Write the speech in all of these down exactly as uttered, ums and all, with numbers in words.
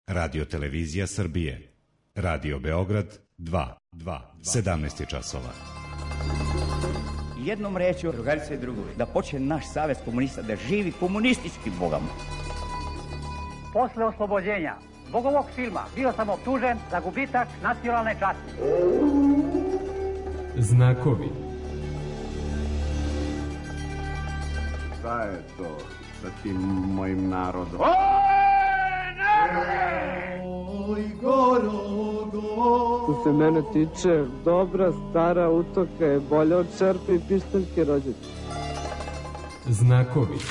Radio Televizija Srbije. Radio Beograd dva, sedamnaest je časova. Jednom rečju, drugarice i drugovi, da počne naš savez komunista da živi komunistički bogama. Posle oslobođenja zbog ovog filma bio sam optužen za gubitak nacionalne časti. Znakovi. Šta je to sa tim mojim narodom? Oj, Gorogo. Što se mene tiče, dobra stara utoka je bolja od čerpe i pištaljke rođete. Znakovi.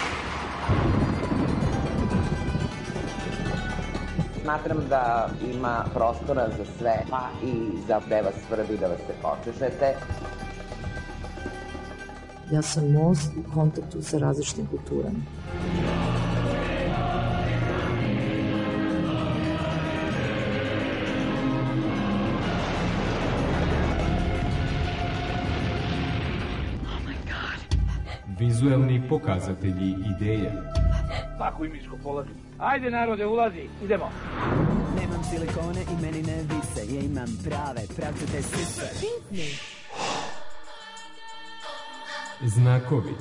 Smatram da ima prostora za sve, pa i za da vas svrbi, da vas se počešete. Ja sam most u kontaktu sa različitim kulturama. Vizuelni pokazatelji ideje. Svaku imičku položim. Ajde narode, ulazi, idemo. Nemam silikone i meni ne vise, ja imam prave, pravcate sise. Pitni. Znakovi.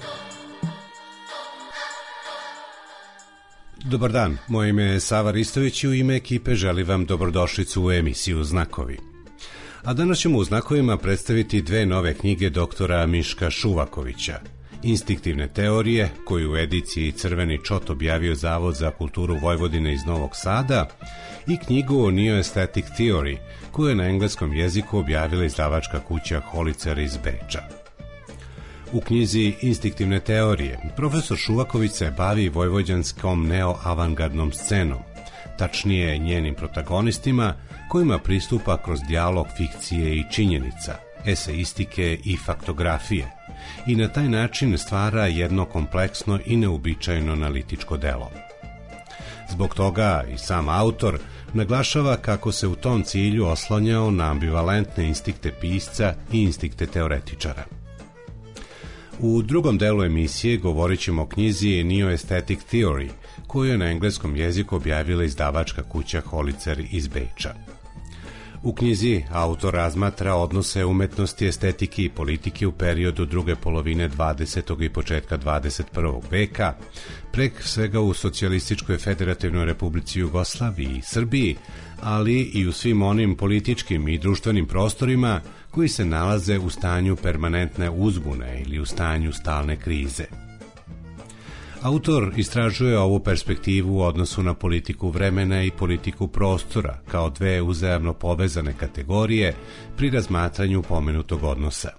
Dobar dan, moje ime je Sava Ristović i u ime ekipe želim vam dobrodošlicu u emisiju Znakovi. A danas ćemo u Znakovima predstaviti dve nove knjige doktora Miška Šuvakovića. Instinktivne teorije, koju u ediciji Crveni čot objavio Zavod za kulturu Vojvodine iz Novog Sada, i knjigu o Neo-Aesthetic Theory, koju je na engleskom jeziku objavila izdavačka kuća Holicer iz Beča. U knjizi Instinktivne teorije profesor Šuvaković se bavi vojvođanskom neo-avangardnom scenom, tačnije njenim protagonistima, kojima pristupa kroz dijalog fikcije i činjenica, eseistike i faktografije, i na taj način stvara jedno kompleksno i neuobičajeno analitičko delo. Zbog toga i sam autor naglašava kako se u tom cilju oslanjao na ambivalentne instinkte pisca i instinkte teoretičara. U drugom delu emisije govorit ćemo o knjizi Neo-Aesthetic Theory, koju je na engleskom jeziku objavila izdavačka kuća Holicer iz Beča. U knjizi autor razmatra odnose umetnosti, estetike i politike u periodu druge polovine dvadesetog i početka dvadeset prvog veka, prek svega u Socijalističkoj federativnoj republici Jugoslaviji i Srbiji, ali i u svim onim političkim i društvenim prostorima koji se nalaze u stanju permanentne uzbune ili u stanju stalne krize. Autor istražuje ovu perspektivu u odnosu na politiku vremena i politiku prostora kao dve uzajamno povezane kategorije pri razmatranju pomenutog odnosa.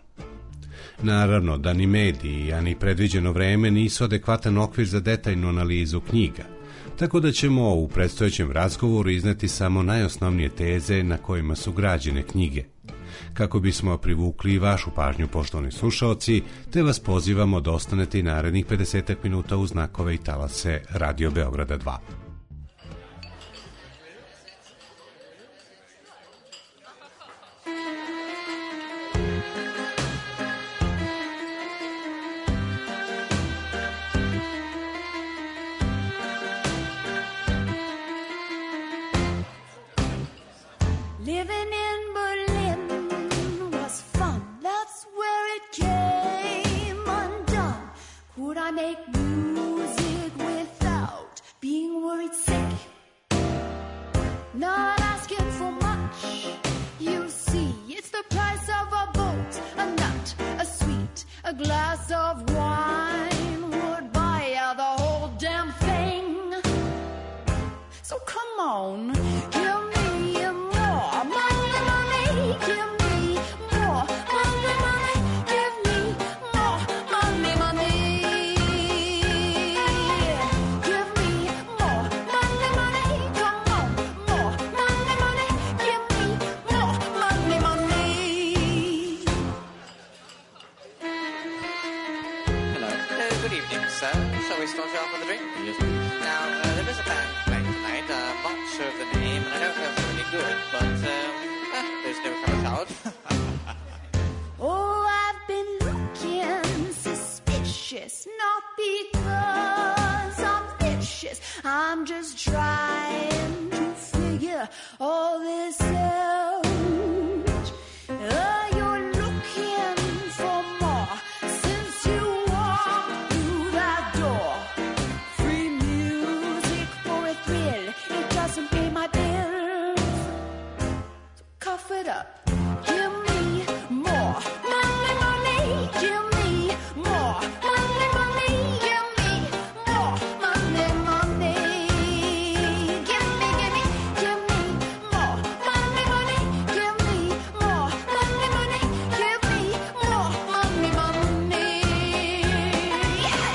Naravno da ni mediji, a ni predviđeno vreme nisu adekvatan okvir za detaljnu analizu knjiga, tako da ćemo u predstojećem razgovoru izneti samo najosnovnije teze na kojima su građene knjige. Kako bismo privukli vašu pažnju, poštovani slušaoci, te vas pozivamo da ostanete i narednih pedeset minuta uz znakove i talase Radio Beograda dva. I'm just trying to all this else. Uh, you're looking for more since you walked through that door. Free music for a thrill, it doesn't pay my bills. So cough it up, give me more money, money, give me more money, money, give me more money, money. Give me, give me, give me more money, money, give me more money, money, give me more money, money. Yeah.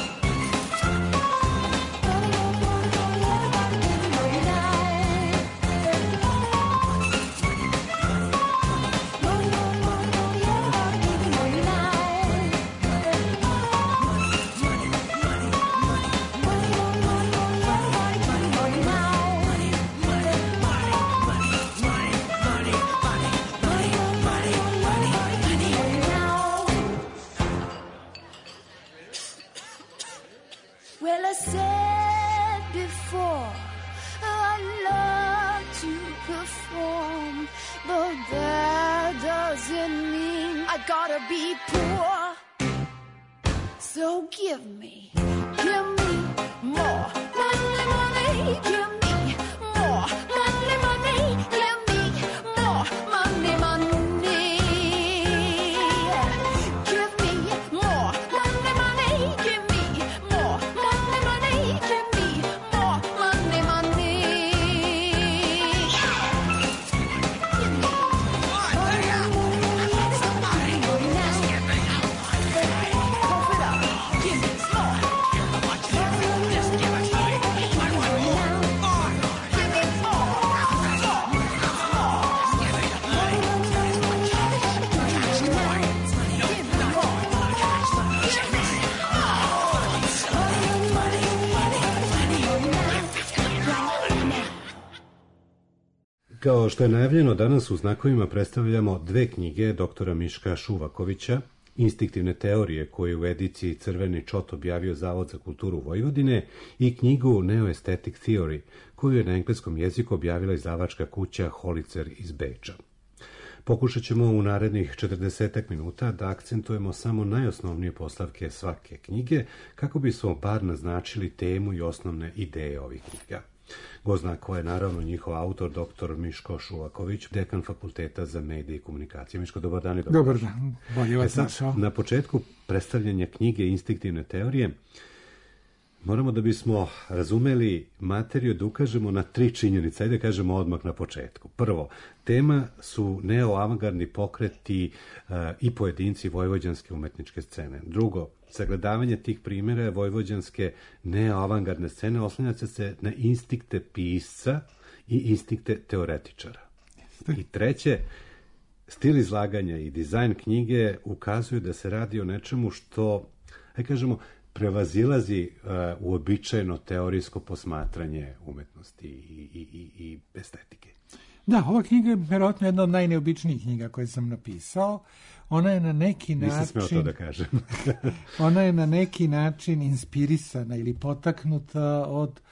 Money, money, money, money, everybody give me money now. Money, money, money, money, everybody give me money now. Well, I said before, I love to perform, but that doesn't mean I gotta be poor. So give me, give me more money, money, give me more money, money, give me more money, money. Give me more money, money, give me more money, money, give me more money, money. Kao što je najavljeno, danas u Znakovima predstavljamo dve knjige doktora Miška Šuvakovića, Instinktivne teorije, koju u ediciji Crveni čot objavio Zavod za kulturu Vojvodine, i knjigu Neo-Aesthetic Theory, koju je na engleskom jeziku objavila izdavačka kuća Holicer iz Beča. Pokušat ćemo u narednih četrdesetak minuta da akcentujemo samo najosnovnije postavke svake knjige, kako bismo bar naznačili temu i osnovne ideje ovih knjiga. Gost Znakova je naravno njihov autor, doktor Miško Šuvaković, dekan Fakulteta za medije i komunikacije. Miško, dobar dan i dobro. Dobar dan, bolje vas našao. Na početku predstavljanja knjige Instinktivne teorije moramo, da bismo razumeli materiju, da ukažemo na tri činjenice. Ajde kažemo odmah na početku. Prvo, tema su neoavangardni pokreti uh, i pojedinci vojvođanske umetničke scene. Drugo, sagledavanje tih primjera vojvođanske neoavangardne scene oslanja se na instinkte pisca i instinkte teoretičara. I treće, stil izlaganja i dizajn knjige ukazuju da se radi o nečemu što, aj kažemo, prevazilazi uh, uobičajeno teorijsko posmatranje umetnosti i, i, i, i estetike. Da, ova knjiga je vjerojatno jedna od najneobičnijih knjiga koje sam napisao. Ona je na neki način... Nisam smeo to da kažem. Ona je na neki način inspirisana ili potaknuta od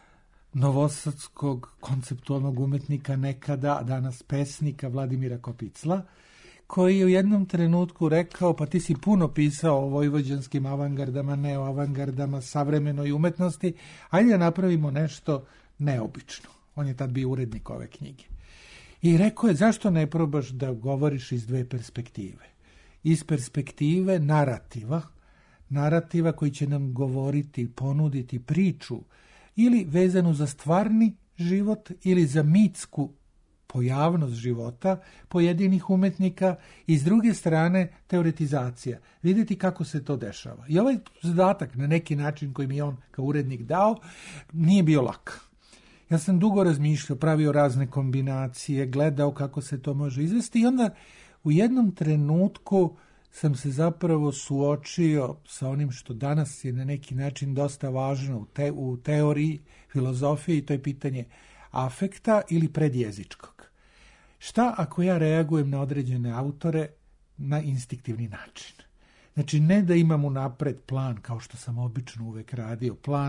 novosadskog konceptualnog umetnika nekada, a danas pesnika Vladimira Kopicla, koji je u jednom trenutku rekao, pa ti si puno pisao o vojvođanskim avangardama, neoavangardama, savremenoj umetnosti, ajde da napravimo nešto neobično. On je tad bio urednik ove knjige. I rekao je, zašto ne probaš da govoriš iz dve perspektive? Iz perspektive narativa, narativa koji će nam govoriti, ponuditi priču, ili vezanu za stvarni život, ili za mitsku pojavnost života pojedinih umetnika, i s druge strane teoretizacija. Vidjeti kako se to dešava. I ovaj zadatak, na neki način koji mi je on kao urednik dao, nije bio lak. Ja sam dugo razmišljao, pravio razne kombinacije, gledao kako se to može izvesti, i onda u jednom trenutku sam se zapravo suočio sa onim što danas je na neki način dosta važno u, te, u teoriji, filozofiji, to je pitanje afekta ili predjezičkog. Šta ako ja reagujem na određene autore na instinktivni način? Znači, ne da imam unapred plan, kao što sam obično uvek radio, plan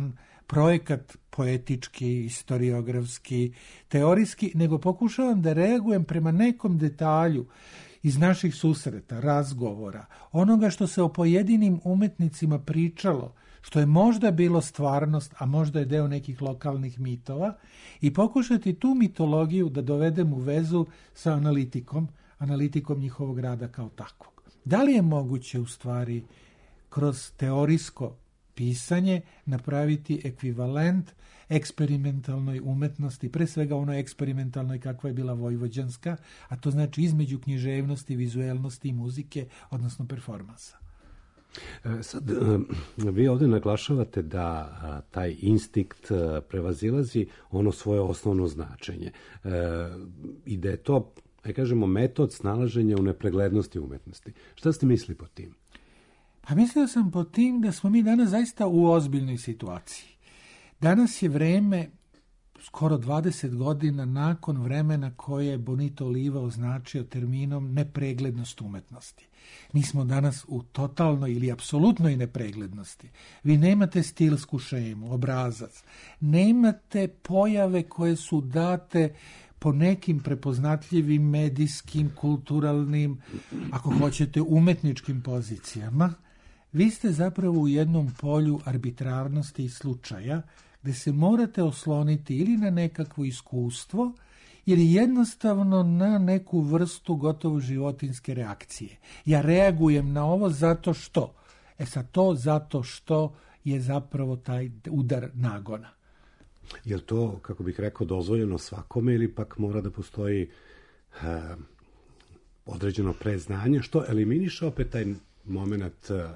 projekat poetički, historiografski, teorijski, nego pokušavam da reagujem prema nekom detalju iz naših susreta, razgovora, onoga što se o pojedinim umetnicima pričalo, što je možda bilo stvarnost, a možda je deo nekih lokalnih mitova, i pokušati tu mitologiju da dovedem u vezu sa analitikom, analitikom njihovog rada kao takvog. Da li je moguće u stvari kroz teorijsko pisanje napraviti ekvivalent eksperimentalnoj umetnosti, pre svega onoj eksperimentalnoj kakva je bila vojvođanska, a to znači između književnosti, vizuelnosti i muzike, odnosno performansa. E, sad, vi ovdje naglašavate da a, taj instinkt a, prevazilazi ono svoje osnovno značenje e, i da je to, aj kažemo, metod snalaženja u nepreglednosti umetnosti. Šta ste mislili po tim? Pa mislio sam po tim da smo mi danas zaista u ozbiljnoj situaciji. Danas je vreme skoro dvadeset godina nakon vremena koje je Bonito Oliva označio terminom nepreglednost umetnosti. Mi smo danas u totalnoj ili apsolutnoj nepreglednosti. Vi nemate stilsku šemu, obrazac, nemate pojave koje su date po nekim prepoznatljivim medijskim, kulturalnim, ako hoćete, umetničkim pozicijama. Vi ste zapravo u jednom polju arbitrarnosti i slučaja gde se morate osloniti ili na nekakvo iskustvo ili jednostavno na neku vrstu gotovo životinjske reakcije. Ja reagujem na ovo zato što. E sad to zato što je zapravo taj udar nagona. Je li to, kako bih rekao, dozvoljeno svakome ili pak mora da postoji e, određeno preznanje što eliminiše opet taj moment e,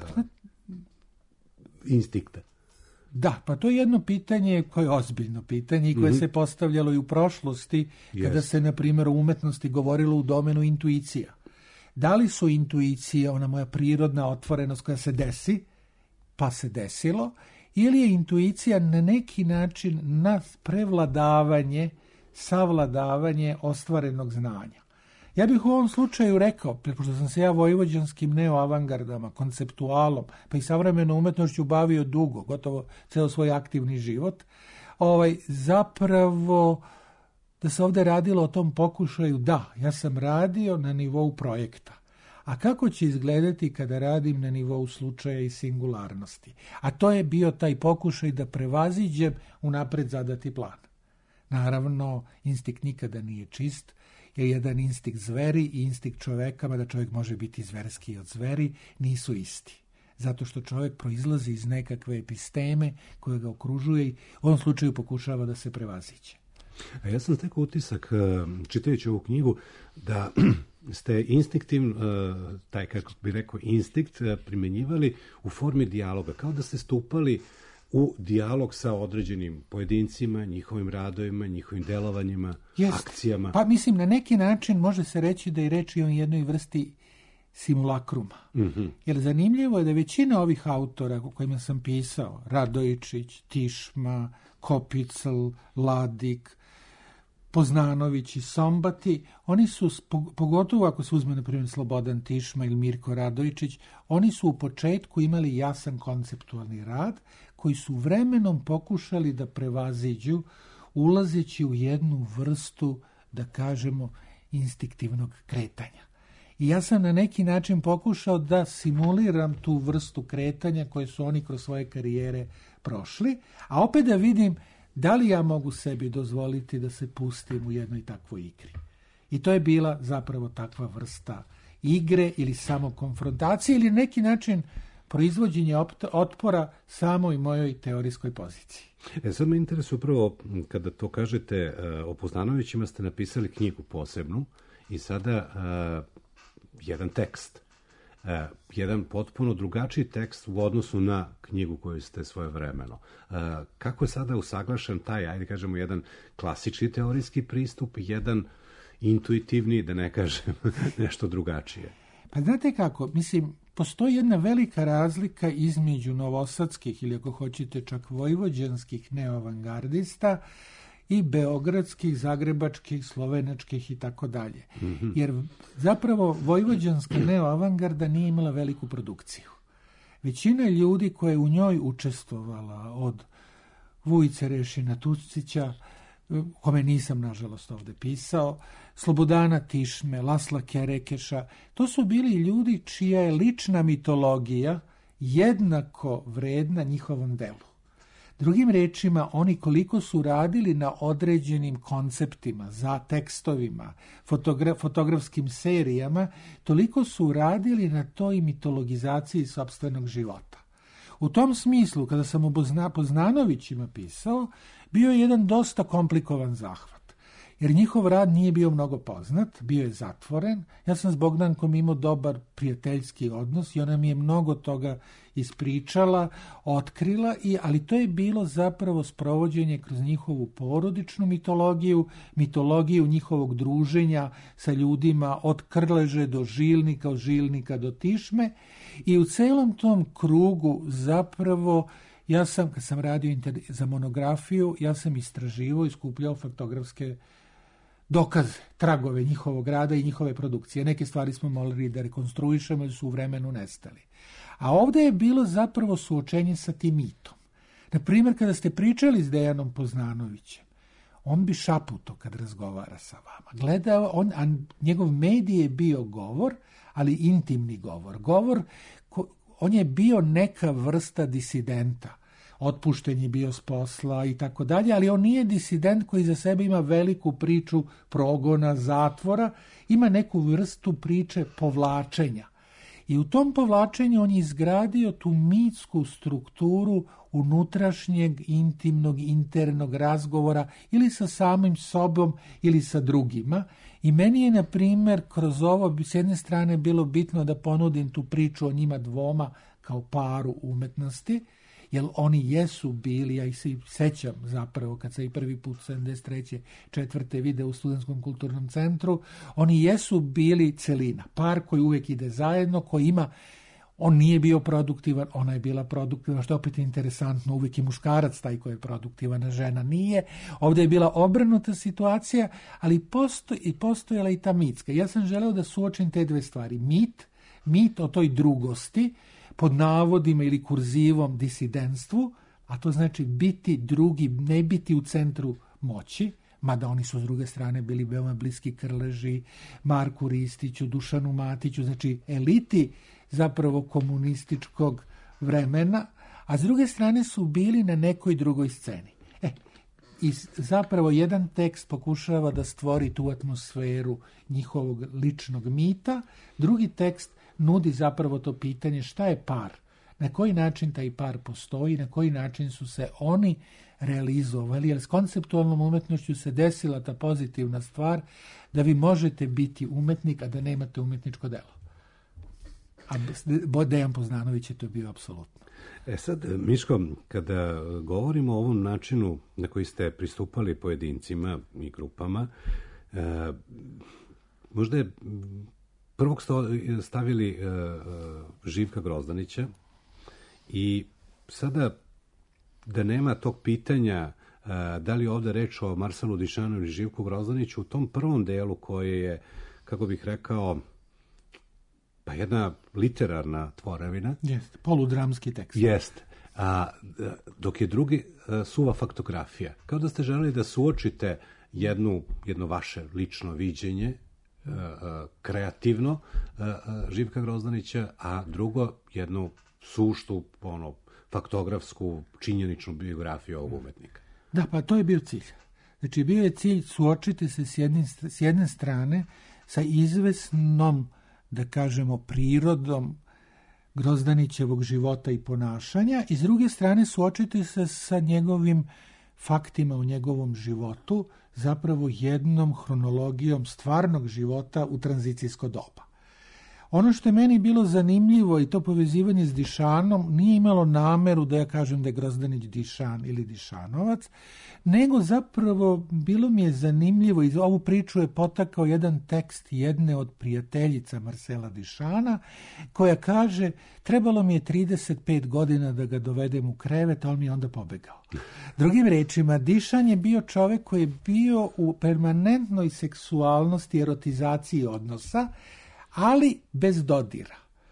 instinkta? Da, pa to je jedno pitanje koje je ozbiljno pitanje i koje mm-hmm. se postavljalo i u prošlosti yes. kada se, na primjer, o umetnosti govorilo u domenu intuicija. Da li su intuicije ona moja prirodna otvorenost koja se desi, pa se desilo, ili je intuicija na neki način na prevladavanje, savladavanje ostvarenog znanja. Ja bih u ovom slučaju rekao, pošto sam se ja vojvođanskim neoavangardama, konceptualom, pa i savremenom umetnošću bavio dugo, gotovo ceo svoj aktivni život, ovaj, zapravo da se ovdje radilo o tom pokušaju, da, ja sam radio na nivou projekta. A kako će izgledati kada radim na nivou slučaja i singularnosti? A to je bio taj pokušaj da prevaziđem unapred zadati plan. Naravno, instinkt nikada nije čist, jer jedan instinkt zveri i instinkt čoveka, mada čovjek može biti zverski od zveri, nisu isti. Zato što čovjek proizlazi iz nekakve episteme koje ga okružuje i u ovom slučaju pokušava da se prevaziđe. A ja sam stekao utisak, čitajući ovu knjigu, da ste instinktivno, taj, kako bi rekao, instinkt primjenjivali u formi dijaloga, kao da ste stupali u dijalog sa određenim pojedincima, njihovim radovima, njihovim delovanjima, Jest. akcijama. Pa mislim, na neki način može se reći da je reč i o jednoj vrsti simulakruma. Mm-hmm. Jer zanimljivo je da većina ovih autora o kojima sam pisao, Radojičić, Tišma, Kopicl, Ladik, Poznanović i Sombati, oni su, pogotovo ako se uzme na primjer Slobodan Tišma ili Mirko Radojičić, oni su u početku imali jasan konceptualni rad koji su vremenom pokušali da prevaziđu ulazeći u jednu vrstu, da kažemo, instinktivnog kretanja. I ja sam na neki način pokušao da simuliram tu vrstu kretanja koje su oni kroz svoje karijere prošli, a opet da vidim da li ja mogu sebi dozvoliti da se pustim u jednoj takvoj igri. I to je bila zapravo takva vrsta igre ili samo konfrontacije ili neki način proizvođenje otpora samoj mojoj teorijskoj poziciji. E sad me interesuje upravo kada to kažete o Poznanovićima, ste napisali knjigu posebnu i sada uh, jedan tekst. Uh, jedan potpuno drugačiji tekst u odnosu na knjigu koju ste svojevremeno. Uh, kako je sada usaglašen taj, ajde kažemo, jedan klasični teorijski pristup, jedan intuitivni, da ne kažem nešto drugačije? Pa znate kako, mislim, postoji jedna velika razlika između novosadskih ili ako hoćete čak vojvođanskih neoavangardista i beogradskih, zagrebačkih, slovenačkih i tako dalje. Jer zapravo vojvođanska neoavangarda nije imala veliku produkciju. Većina ljudi koja je u njoj učestvovala od Vujice Rešina Tucića, kome nisam, nažalost, ovde pisao, Slobodana Tišme, Lasla Kerekeša. To su bili ljudi čija je lična mitologija jednako vredna njihovom delu. Drugim rečima, oni koliko su radili na određenim konceptima, za tekstovima, fotogra- fotografskim serijama, toliko su radili na toj mitologizaciji sopstvenog života. U tom smislu, kada sam o Bozna- Poznanovićima pisao, bio je jedan dosta komplikovan zahvat. Jer njihov rad nije bio mnogo poznat, bio je zatvoren. Ja sam s Bogdankom imao dobar prijateljski odnos i ona mi je mnogo toga ispričala, otkrila, i, ali to je bilo zapravo sprovođenje kroz njihovu porodičnu mitologiju, mitologiju njihovog druženja sa ljudima od Krleže do Žilnika, od Žilnika do Tišme, i u celom tom krugu zapravo ja sam, kad sam radio inter... za monografiju, ja sam istraživao i skupljao faktografske dokaze, tragove njihovog rada i njihove produkcije. Neke stvari smo morali da rekonstruišemo jer su u vremenu nestali. A ovdje je bilo zapravo suočenje sa tim mitom. Naprimjer, kada ste pričali s Dejanom Poznanovićem, on bi šaputo kad razgovara sa vama. Gledao, on, a njegov medij je bio govor, ali intimni govor. Govor, ko, on je bio neka vrsta disidenta. Otpušten je bio s posla i tako dalje, ali on nije disident koji za sebe ima veliku priču progona, zatvora, ima neku vrstu priče povlačenja. I u tom povlačenju on je izgradio tu mitsku strukturu unutrašnjeg, intimnog, internog razgovora ili sa samim sobom ili sa drugima. I meni je, na primjer, kroz ovo s jedne strane bilo bitno da ponudim tu priču o njima dvoma kao paru umetnosti, jer oni jesu bili, ja ih se sećam zapravo kad sam i prvi put sedamdeset treće četvrte video u Studentskom kulturnom centru, oni jesu bili celina, par koji uvek ide zajedno, koji ima, on nije bio produktivan, ona je bila produktivna, što je opet interesantno, uvek je muškarac taj koji je produktivan, a žena nije. Ovdje je bila obrnuta situacija, ali posto, i postojala i ta mitska. Ja sam želeo da suočim te dve stvari. Mit, mit o toj drugosti, pod navodima ili kurzivom disidentstvu, a to znači biti drugi, ne biti u centru moći, mada oni su s druge strane bili veoma bliski Krleži, Marku Ristiću, Dušanu Matiću, znači eliti zapravo komunističkog vremena, a s druge strane su bili na nekoj drugoj sceni. E, i zapravo jedan tekst pokušava da stvori tu atmosferu njihovog ličnog mita, drugi tekst nudi zapravo to pitanje šta je par, na koji način taj par postoji, na koji način su se oni realizovali, jer s konceptualnom umetnošću se desila ta pozitivna stvar da vi možete biti umetnik, a da nemate umetničko delo. A Dejan Poznanović je to bio apsolutno. E sad, Miško, kada govorimo o ovom načinu na koji ste pristupali pojedincima i grupama, e, možda je prvog stavili uh, Živka Grozdanića i sada da nema tog pitanja uh, da li je ovdje reč o Marsalu Dišanu ili Živku Grozdaniću, u tom prvom delu koje je, kako bih rekao, pa jedna literarna tvorevina. Jeste, poludramski tekst. Jeste. A dok je drugi uh, suva faktografija. Kao da ste želeli da suočite jednu, jedno vaše lično viđenje, Uh, uh, kreativno uh, uh, Živka Grozdanića, a drugo jednu suštu, ono, faktografsku, činjeničnu biografiju ovog umetnika. Da, pa to je bio cilj. Znači, bio je cilj suočiti se s, jednim, s jedne strane sa izvesnom, da kažemo, prirodom Grozdanićevog života i ponašanja i s druge strane suočiti se sa njegovim faktima u njegovom životu, zapravo jednom hronologijom stvarnog života u tranzicijsko doba. Ono što je meni bilo zanimljivo i to povezivanje s Dišanom nije imalo nameru da ja kažem da je Grozdanić Dišan ili Dišanovac, nego zapravo bilo mi je zanimljivo i ovu priču je potakao jedan tekst jedne od prijateljica Marsela Dišana koja kaže trebalo mi je trideset pet godina da ga dovedem u krevet, a on mi je onda pobegao. Drugim rečima, Dišan je bio čovjek koji je bio u permanentnoj seksualnosti, erotizaciji odnosa, ali bez dodira.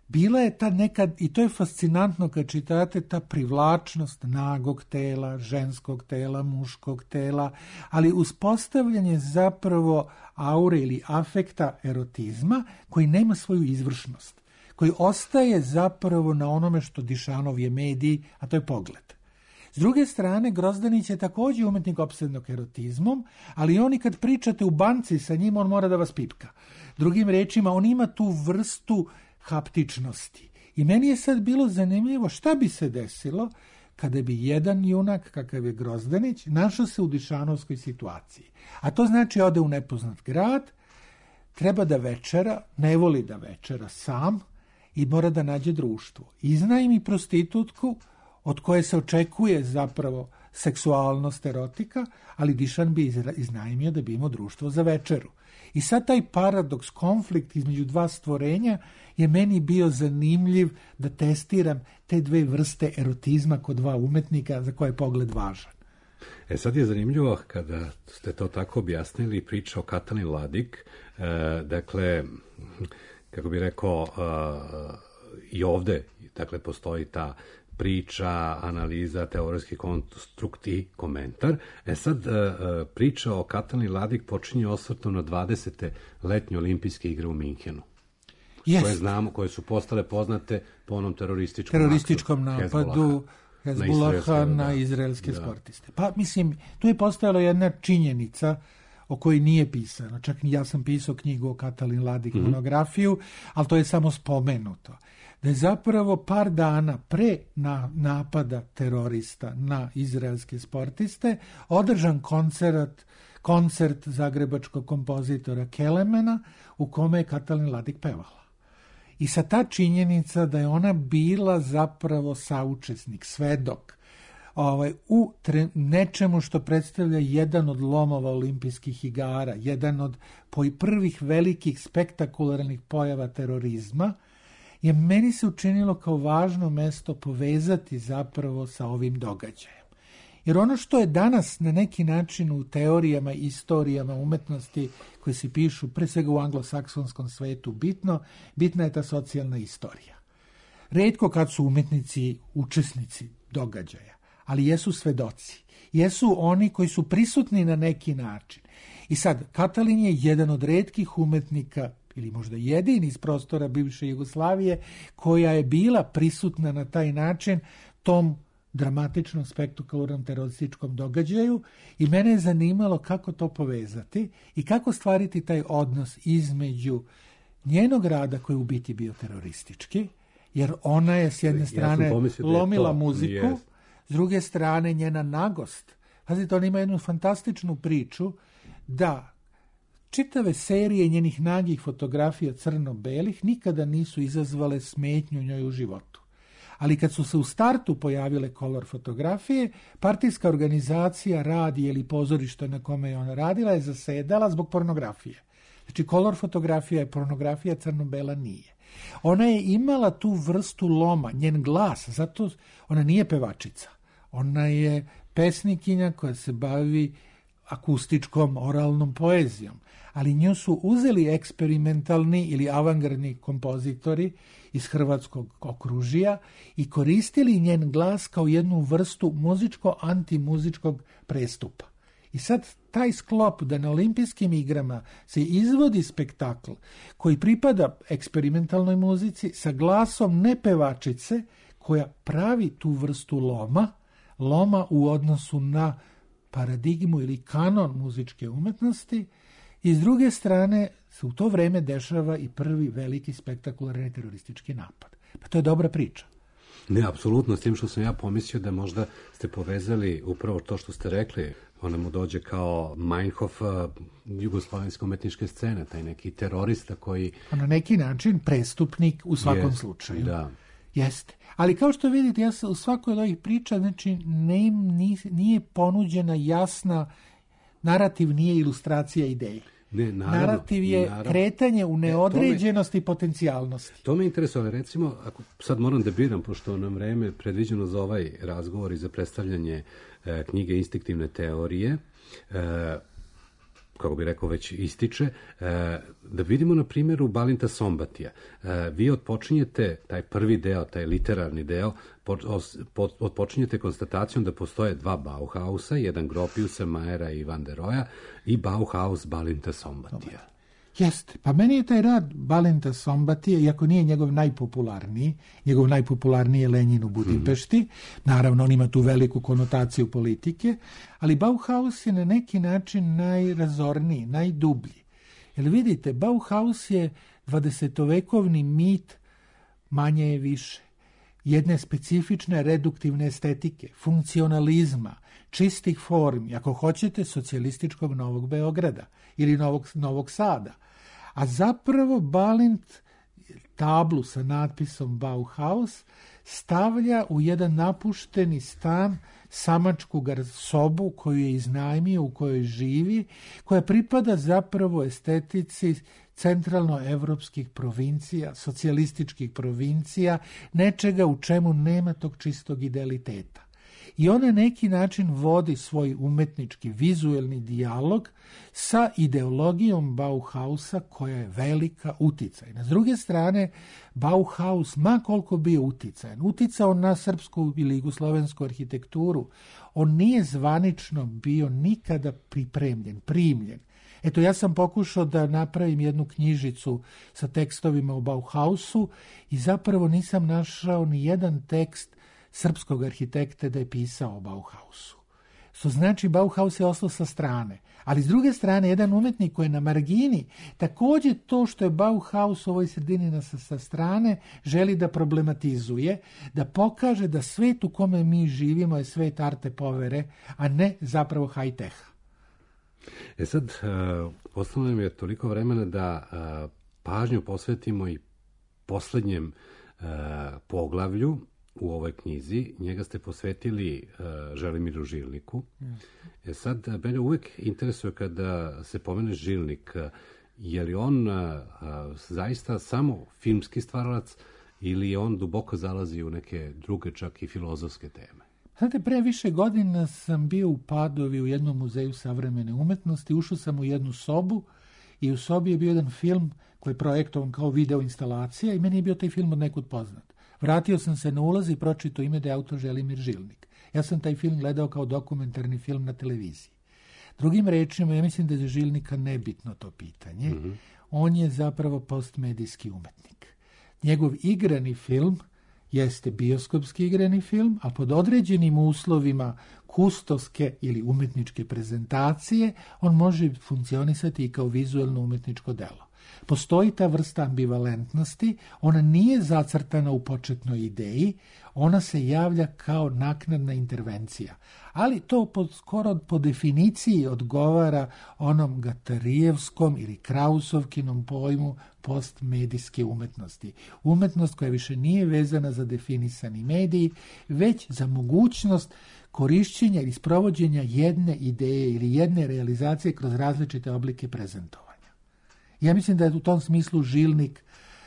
bila je ta nekad, i to je fascinantno kad čitate, ta privlačnost nagog tela, ženskog tela, muškog tela, ali uspostavljanje zapravo aure ili afekta erotizma koji nema svoju izvršnost, koji ostaje zapravo na onome što Dišanov je medij, a to je pogled. S druge strane, Grozdanić je također umetnik opsednog erotizmom, ali on i kad pričate u banci sa njim, on mora da vas pipka. Drugim rečima, on ima tu vrstu haptičnosti. I meni je sad bilo zanimljivo šta bi se desilo kada bi jedan junak, kakav je Grozdanić, našao se u Dišanovskoj situaciji. A to znači ode u nepoznat grad, treba da večera, ne voli da večera sam i mora da nađe društvo. Iznajmi prostitutku od koje se očekuje zapravo seksualnost, erotika, ali Dišan bi iznajmio da bi imao društvo za večeru. I sad taj paradoks, konflikt između dva stvorenja je meni bio zanimljiv da testiram te dve vrste erotizma kod dva umetnika za koje je pogled važan. E sad je zanimljivo kada ste to tako objasnili priča o Katalin Ladik, e, dakle, kako bi rekao, e, i ovde dakle, postoji ta priča, analiza, teorijski konstrukt i komentar. E sad, priča o Katalin Ladik počinje osvrtom na dvadesete letnje olimpijske igre u Minhenu. Yes. Koje znamo, koje su postale poznate po onom terorističkom, terorističkom napadu Hezbolaha na, na izraelske da. sportiste. Pa, mislim, tu je postojala jedna činjenica o kojoj nije pisano. Čak ja sam pisao knjigu o Katalin Ladik, mm-hmm. monografiju, ali to je samo spomenuto. Da je zapravo par dana pre na, napada terorista na izraelske sportiste održan koncert, koncert zagrebačkog kompozitora Kelemena u kome je Katalin Ladik pevala. I sa ta činjenica da je ona bila zapravo saučesnik, svedok ovaj, u tre, nečemu što predstavlja jedan od lomova olimpijskih igara, jedan od prvih velikih spektakularnih pojava terorizma, je meni se učinilo kao važno mesto povezati zapravo sa ovim događajem. Jer ono što je danas na neki način u teorijama, istorijama, umetnosti koje se pišu, pre svega u anglosaksonskom svetu, bitno, bitna je ta socijalna istorija. Retko kad su umetnici učesnici događaja, ali jesu svedoci. Jesu oni koji su prisutni na neki način. I sad, Katalin je jedan od retkih umetnika ili možda jedini iz prostora bivše Jugoslavije, koja je bila prisutna na taj način tom dramatičnom, spektakularnom terorističkom događaju i mene je zanimalo kako to povezati i kako stvariti taj odnos između njenog rada koji je u biti bio teroristički, jer ona je s jedne strane ja lomila to, muziku, yes. s druge strane njena nagost. Pazite, ona ima jednu fantastičnu priču da čitave serije njenih nagih fotografija crno-belih nikada nisu izazvale smetnju njoj u životu. Ali kad su se u startu pojavile kolor fotografije, partijska organizacija, radija ili pozorište na kome je ona radila je zasedala zbog pornografije. Znači, kolor fotografija je pornografija, crno-bela nije. Ona je imala tu vrstu loma, njen glas, zato ona nije pevačica. Ona je pesnikinja koja se bavi akustičkom, oralnom poezijom. Ali nju su uzeli eksperimentalni ili avangardni kompozitori iz hrvatskog okružja i koristili njen glas kao jednu vrstu muzičko-antimuzičkog prestupa. I sad taj sklop da na olimpijskim igrama se izvodi spektakl koji pripada eksperimentalnoj muzici sa glasom nepevačice koja pravi tu vrstu loma, loma u odnosu na paradigmu ili kanon muzičke umetnosti, i s druge strane se u to vreme dešava i prvi veliki spektakularni teroristički napad. Pa to je dobra priča. Ne, apsolutno, s tim što sam ja pomislio da možda ste povezali upravo to što ste rekli, ona mu dođe kao Meinhof jugoslovenske umetničke scene, taj neki terorista koji... Na neki način prestupnik u svakom Jest, slučaju. Da. Jeste. Ali kao što vidite, ja sam u svakoj od ovih priča, znači, ne, nije ponuđena jasna, narativ nije ilustracija ideje. Ne, naravno, narativ je naravno. Kretanje u neodređenosti i potencijalnosti. To me interesuje, ali recimo, ako sad moram da biram, pošto nam vreme predviđeno za ovaj razgovor i za predstavljanje e, knjige Instinktivne teorije, e, kako bi rekao, već ističe, da vidimo na primjeru Balinta Sombatija. Vi odpočinjete taj prvi deo, taj literarni deo, odpočinjete konstatacijom da postoje dva Bauhausa, jedan Gropiusa, Majera i Van der Roja i Bauhaus Balinta Sombatija. Jeste, pa meni je taj rad Balinta Sombatija, iako nije njegov najpopularniji, njegov najpopularniji je Lenjin u Budimpešti, mm-hmm. naravno on ima tu veliku konotaciju politike, ali Bauhaus je na neki način najrazorniji, najdublji. Jer vidite, Bauhaus je dvadesetovekovni mit manje je više, jedne specifične reduktivne estetike, funkcionalizma, čistih formi, ako hoćete, socijalističkog Novog Beograda ili Novog, Novog Sada. A zapravo Balint tablu sa natpisom Bauhaus stavlja u jedan napušteni stan, samačku sobu koju je iznajmio, u kojoj živi, koja pripada zapravo estetici centralnoevropskih provincija, socijalističkih provincija, nečega u čemu nema tog čistog idealiteta. I on na neki način vodi svoj umetnički, vizuelni dijalog sa ideologijom Bauhausa koja je velika uticajna. S druge strane, Bauhaus, ma koliko bio uticajan, uticao na srpsku ili jugoslovensku arhitekturu, on nije zvanično bio nikada pripremljen, primljen. Eto, ja sam pokušao da napravim jednu knjižicu sa tekstovima o Bauhausu i zapravo nisam našao ni jedan tekst srpskog arhitekta da je pisao o Bauhausu. Što znači Bauhaus je ostao sa strane. Ali s druge strane, jedan umetnik koji je na margini, također to što je Bauhaus u ovoj sredini sa, sa strane, želi da problematizuje, da pokaže da svet u kome mi živimo je svet arte povere, a ne zapravo high-teha. E sad, uh, ostalo nam je toliko vremena da uh, pažnju posvetimo i posljednjem uh, poglavlju u ovoj knjizi. Njega ste posvetili uh, Želimiru Žilniku. Mm. E sad, mene uvijek interesuje kada se pomene Žilnik, uh, je li on uh, uh, zaista samo filmski stvaralac ili on duboko zalazi u neke druge, čak i filozofske teme? Znate, pre više godina sam bio u Padovi u jednom muzeju savremene umetnosti, ušao sam u jednu sobu i u sobi je bio jedan film koji je projektovan kao video instalacija i meni je bio taj film od nekud poznat. Vratio sam se na ulaz i pročitao ime da je autor Želimir Žilnik. Ja sam taj film gledao kao dokumentarni film na televiziji. Drugim rečima, ja mislim da je za Žilnika nebitno to pitanje. Mm-hmm. On je zapravo postmedijski umetnik. Njegov igrani film jeste bioskopski igrani film, a pod određenim uslovima kustoske ili umetničke prezentacije on može funkcionisati i kao vizuelno umetničko delo. Postoji ta vrsta ambivalentnosti, ona nije zacrtana u početnoj ideji, ona se javlja kao naknadna intervencija. Ali to pod, skoro po definiciji odgovara onom Gatarijevskom ili Krausovkinom pojmu postmedijske umetnosti. Umetnost koja više nije vezana za definisani mediji, već za mogućnost korišćenja ili sprovođenja jedne ideje ili jedne realizacije kroz različite oblike prezentovanja. Ja mislim da je u tom smislu Žilnik,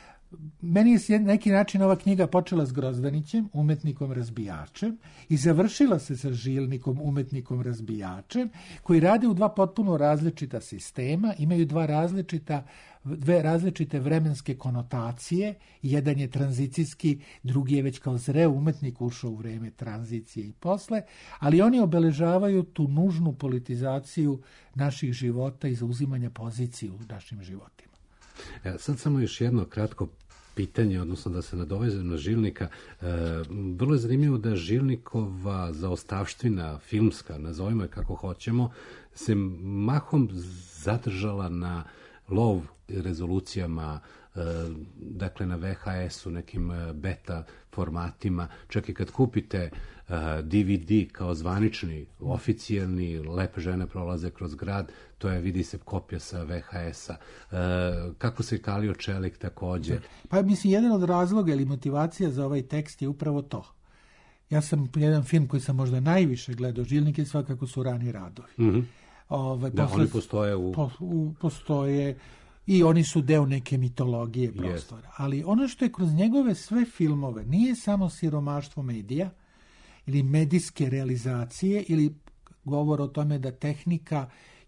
meni je na neki način ova knjiga počela s Grozdanićem, umetnikom razbijačem, i završila se sa Žilnikom, umetnikom razbijačem, koji rade u dva potpuno različita sistema, imaju dva različita, dve različite vremenske konotacije, jedan je tranzicijski, drugi je već kao zreo umetnik ušao u vreme tranzicije i posle, ali oni obeležavaju tu nužnu politizaciju naših života i zauzimanja pozicije u našim životima. E, sad samo još jedno kratko pitanje, odnosno da se nadovežem na Žilnika. E, vrlo je zanimljivo da Žilnikova zaostavština filmska, nazovimo je kako hoćemo, se mahom zadržala na lov rezolucijama, e, dakle na ve ha esu, nekim beta formatima. Čak i kad kupite uh, de ve de kao zvanični, oficijalni, lepe žene prolaze kroz grad, to je, vidi se, kopija sa ve ha esa. Uh, kako se kalio čelik također. Pa mislim, jedan od razloga ili motivacija za ovaj tekst je upravo to. Ja sam jedan film koji sam možda najviše gledao Žilnik je svakako su Rani radovi. Mm-hmm. Ove, da, posle, oni postoje u... Po, u... Postoje i oni su deo neke mitologije prostora. Yes. Ali ono što je kroz njegove sve filmove nije samo siromaštvo medija ili medijske realizacije ili govor o tome da tehnika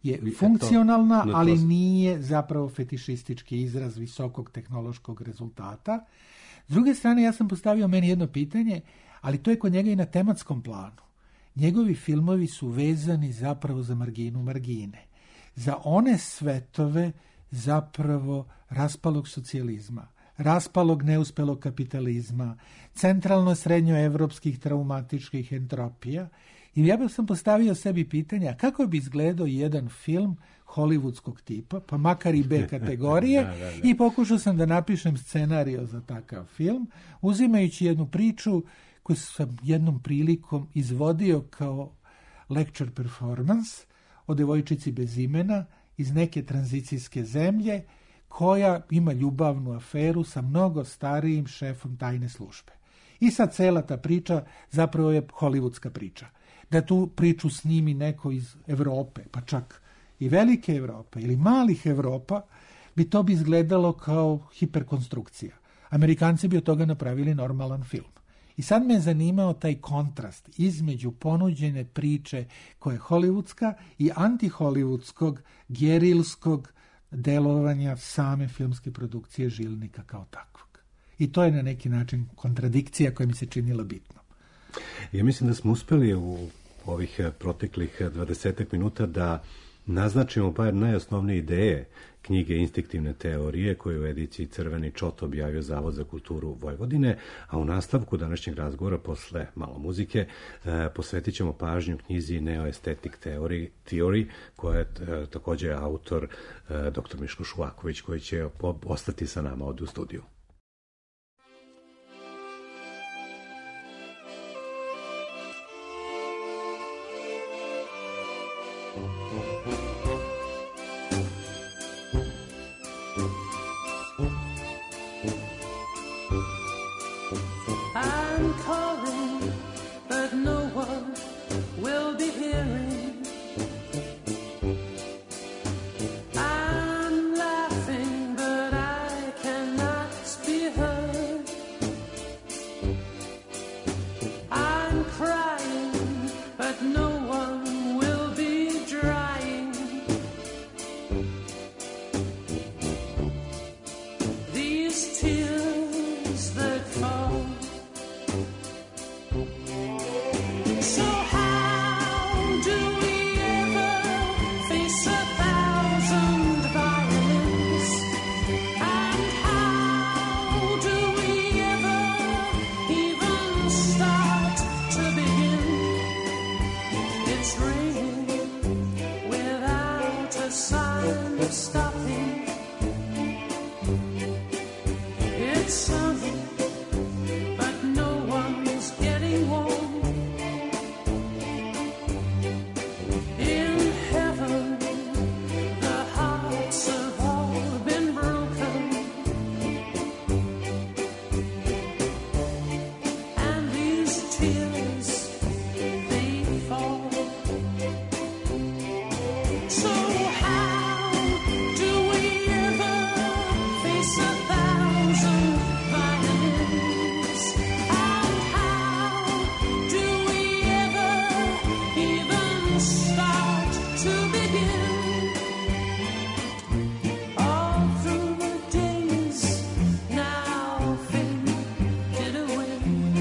je I- funkcionalna, eto, no to ali s- nije zapravo fetišistički izraz visokog tehnološkog rezultata. S druge strane, ja sam postavio meni jedno pitanje, ali to je kod njega i na tematskom planu. Njegovi filmovi su vezani zapravo za marginu margine, za one svetove zapravo raspalog socijalizma, raspalog neuspelog kapitalizma, centralno srednjoevropskih traumatičkih entropija. I ja bih sam postavio sebi pitanja kako bi izgledao jedan film hollywoodskog tipa, pa makar i B kategorije, Da, da, da. i pokušao sam da napišem scenario za takav film, uzimajući jednu priču koju sam jednom prilikom izvodio kao lecture performance o devojčici bez imena iz neke tranzicijske zemlje koja ima ljubavnu aferu sa mnogo starijim šefom tajne službe. I sad cela ta priča zapravo je hollywoodska priča. Da tu priču snimi neko iz Evrope, pa čak i velike Evrope ili malih Evropa, bi to bi izgledalo kao hiperkonstrukcija. Amerikanci bi od toga napravili normalan film. I sad me je zanimao taj kontrast između ponuđene priče koja je hollywoodska i anti-hollywoodskog, gerilskog delovanja same filmske produkcije Žilnika kao takvog. I to je na neki način kontradikcija koja mi se činila bitno. Ja mislim da smo uspeli u ovih proteklih dvadesetak minuta da naznačimo bar najosnovnije ideje knjige Instinktivne teorije koju u ediciji Crveni čot objavio Zavod za kulturu Vojvodine, a u nastavku današnjeg razgovora posle malo muzike eh, posvetit ćemo pažnju knjizi Neoestetic Theory, Theory koja je eh, također autor eh, doktor Miško Šuvaković koji će ostati sa nama ovdje u studiju. I'm calling, but no one will be hearing. I'm laughing, but I cannot be heard. I'm crying, but no one will be drying. These tears that fall. So how do we ever face a thousand violins? And how do we ever even start to begin? It's raining without a sign of stopping. It's sunny, but no one's getting warm. In heaven, the hearts have all been broken, and these tears, they fall. So how do we ever face a thousand violins? And how do we ever even start to begin? All through the days now faded away,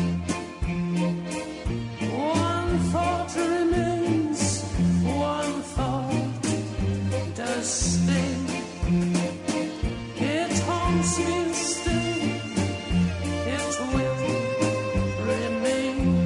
one thought remains, one thought does stay. It haunts me still, it will remain.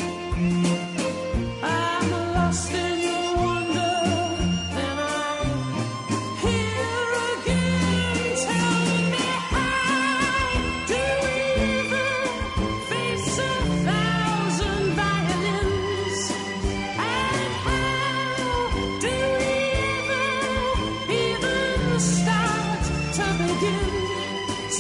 I'm lost in your wonder, then I'm here again. Tell me, how do we ever face a thousand violins? And how do we ever even start to begin?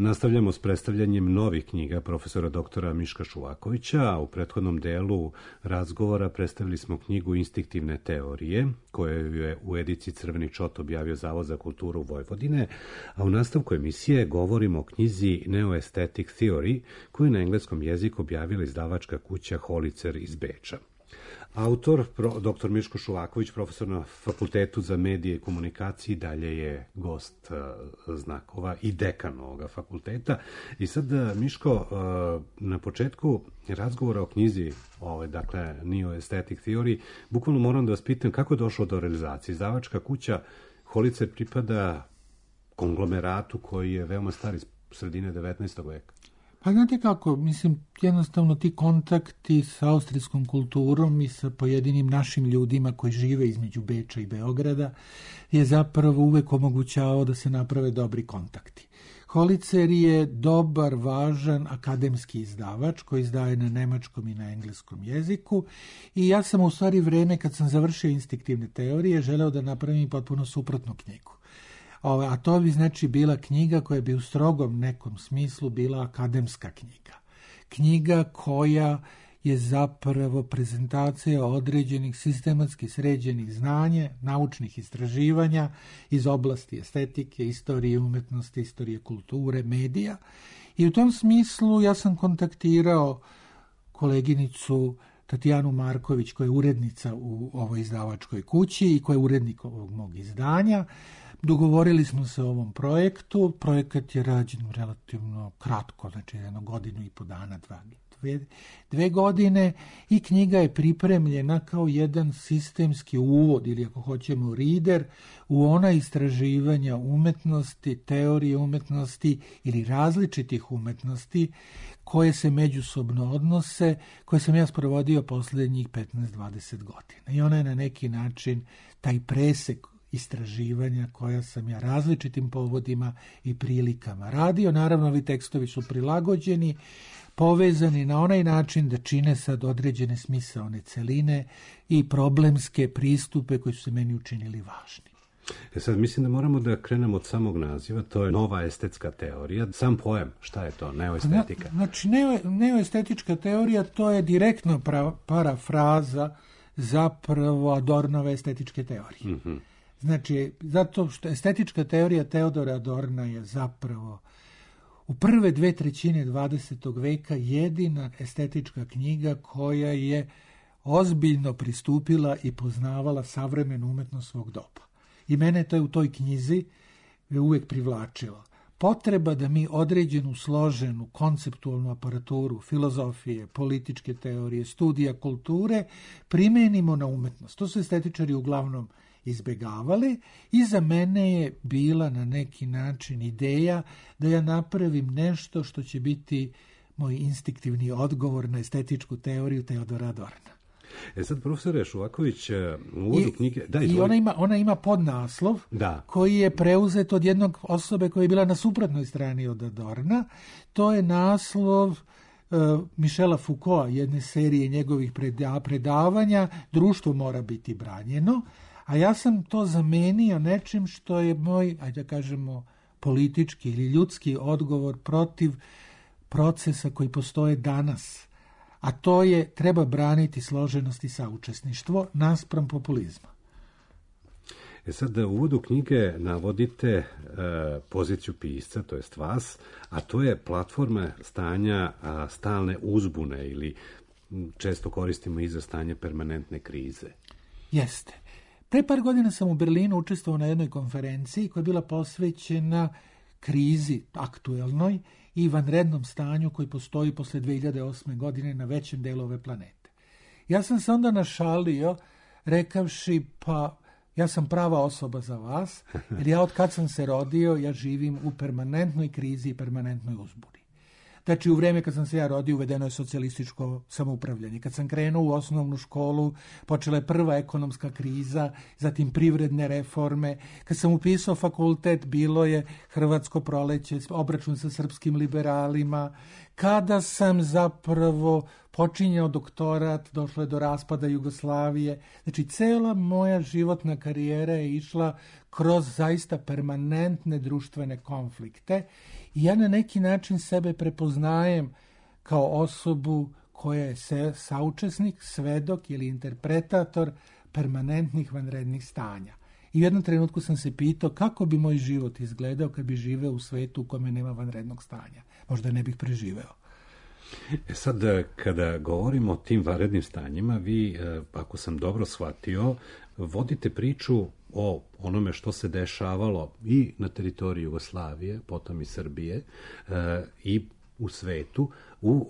Nastavljamo s predstavljanjem novih knjiga profesora doktora Miška Šuvakovića, a u prethodnom delu razgovora predstavili smo knjigu Instinktivne teorije, koju je u ediciji Crveni čot objavio Zavod za kulturu Vojvodine, a u nastavku emisije govorimo o knjizi Neo-Aesthetic Theory, koju je na engleskom jeziku objavila izdavačka kuća Holicer iz Beča. Autor, pro, doktor Miško Šuvaković, profesor na Fakultetu za medije i komunikaciji, dalje je gost uh, Znakova i dekan ovoga fakulteta. I sad, uh, Miško, uh, na početku razgovora o knjizi, ovaj, dakle, Neo-Aesthetic Theory, bukvalno moram da vas pitam kako je došlo do realizacije. Izdavačka kuća Holicer pripada konglomeratu koji je veoma star iz sredine devetnaestog veka. Pa znate kako, mislim, jednostavno ti kontakti sa austrijskom kulturom i sa pojedinim našim ljudima koji žive između Beča i Beograda je zapravo uvek omogućavao da se naprave dobri kontakti. Holicer je dobar, važan akademski izdavač koji izdaje na nemačkom i na engleskom jeziku i ja sam u stvari vreme kad sam završio Instinktivne teorije želeo da napravim potpuno suprotnu knjigu. A to bi znači bila knjiga koja bi u strogom nekom smislu bila akademska knjiga. Knjiga koja je zapravo prezentacija određenih sistematski sređenih znanja, naučnih istraživanja iz oblasti estetike, istorije umetnosti, istorije kulture, medija. I u tom smislu ja sam kontaktirao koleginicu Tatjanu Marković, koja je urednica u ovoj izdavačkoj kući i koja je urednik ovog mog izdanja. Dogovorili smo se o ovom projektu. Projekat je rađen relativno kratko, znači jedno godinu i po dana, dva, dve, dve godine i knjiga je pripremljena kao jedan sistemski uvod ili ako hoćemo reader u ona istraživanja umetnosti, teorije umetnosti ili različitih umetnosti koje se međusobno odnose, koje sam ja sprovodio posljednjih petnaest do dvadeset godina. I ona je na neki način taj presek istraživanja koja sam ja različitim povodima i prilikama radio. Naravno, ovi tekstovi su prilagođeni, povezani na onaj način da čine sad određene smisaone celine i problemske pristupe koji su se meni učinili važni. E sad, mislim da moramo da krenemo od samog naziva, to je nova estetska teorija. Sam pojam, šta je to, neoestetika? Znači, neo, neoestetička teorija, to je direktno pra, parafraza zapravo Adornove estetičke teorije. Mm-hmm. Znači, zato što estetička teorija Teodora Adorna je zapravo u prve dve trećine dvadesetog veka jedina estetička knjiga koja je ozbiljno pristupila i poznavala savremenu umetnost svog doba. I mene to je u toj knjizi uvek privlačilo. Potreba da mi određenu složenu konceptualnu aparaturu filozofije, političke teorije, studija kulture primenimo na umetnost. To su estetičari uglavnom izbegavali i za mene je bila na neki način ideja da ja napravim nešto što će biti moj instinktivni odgovor na estetičku teoriju Teodora Adorna. E sad, profesore Šuvaković, u uvodu knjige... Da, I ona ima, ona ima podnaslov da. koji je preuzet od jednog osobe koja je bila na suprotnoj strani od Adorna. To je naslov uh, Michela Foucaulta, jedne serije njegovih preda, predavanja Društvo mora biti branjeno, a ja sam to zamenio nečim što je moj, ajde da kažemo, politički ili ljudski odgovor protiv procesa koji postoje danas. A to je, treba braniti složenost i saučesništvo naspram populizma. E sad, u uvodu knjige navodite e, poziciju pisca, to jest vas, a to je platforma stanja a, stalne uzbune ili često koristimo i za stanje permanentne krize. Jeste. Pre par godina sam u Berlinu učestvovao na jednoj konferenciji koja je bila posvećena krizi aktuelnoj i vanrednom stanju koji postoji posle dve hiljade osme. godine na većem delu ove planete. Ja sam se onda našalio rekavši, pa ja sam prava osoba za vas, jer ja od kad sam se rodio, ja živim u permanentnoj krizi i permanentnoj uzbuni. Znači, u vreme kad sam se ja rodio, uvedeno je socijalističko samoupravljanje. Kad sam krenuo u osnovnu školu, počela je prva ekonomska kriza, zatim privredne reforme. Kad sam upisao fakultet, bilo je Hrvatsko proleće, obračun sa srpskim liberalima. kada sam zapravo počinjao doktorat, došlo je do raspada Jugoslavije. Znači, cela moja životna karijera je išla kroz zaista permanentne društvene konflikte i ja na neki način sebe prepoznajem kao osobu koja je se, saučesnik, svedok ili interpretator permanentnih vanrednih stanja. I u jednom trenutku sam se pitao kako bi moj život izgledao kad bi živeo u svetu u kome nema vanrednog stanja. Možda ne bih preživeo. E sad, kada govorimo o tim vanrednim stanjima, vi, ako sam dobro shvatio, vodite priču o onome što se dešavalo i na teritoriji Jugoslavije, potom i Srbije, i u svetu, u,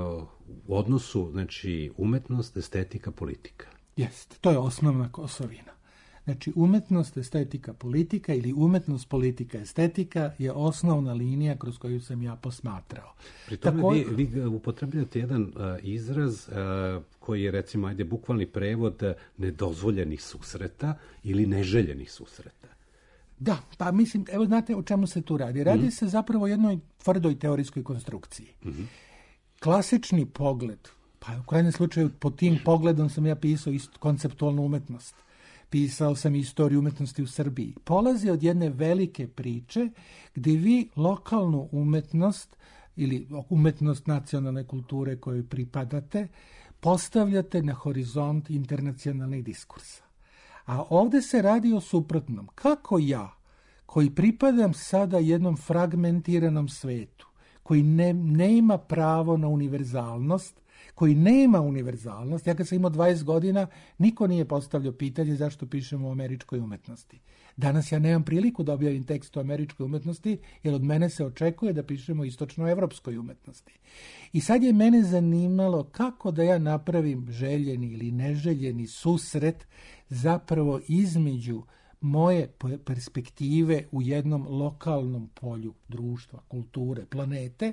u odnosu, znači, umetnost, estetika, politika. Jeste, to je osnovna osovina. Znači, umetnost, estetika, politika ili umetnost, politika, estetika je osnovna linija kroz koju sam ja posmatrao. Pri tome Tako... vi, vi upotrebljate jedan uh, izraz uh, koji je, recimo, ajde, bukvalni prevod uh, nedozvoljenih susreta ili neželjenih susreta. Da, pa mislim, evo znate o čemu se tu radi. Radi mm. se zapravo o jednoj tvrdoj teorijskoj konstrukciji. Mm-hmm. Klasični pogled, pa u krajnjem slučaju pod tim pogledom sam ja pisao isto konceptualnu umetnost. Pisao sam istoriju umetnosti u Srbiji. Polazi od jedne velike priče gdje vi lokalnu umetnost ili umetnost nacionalne kulture kojoj pripadate postavljate na horizont internacionalnih diskursa. A ovdje se radi o suprotnom. Kako ja, koji pripadam sada jednom fragmentiranom svetu, koji ne, ne ima pravo na univerzalnost, koji nema univerzalnost, ja kad sam imao dvadeset godina, niko nije postavljao pitanje zašto pišemo o američkoj umetnosti. Danas ja nemam priliku da objavim tekst o američkoj umetnosti, jer od mene se očekuje da pišemo o istočnoevropskoj umetnosti. I sad je mene zanimalo kako da ja napravim željeni ili neželjeni susret zapravo između moje perspektive u jednom lokalnom polju društva, kulture, planete,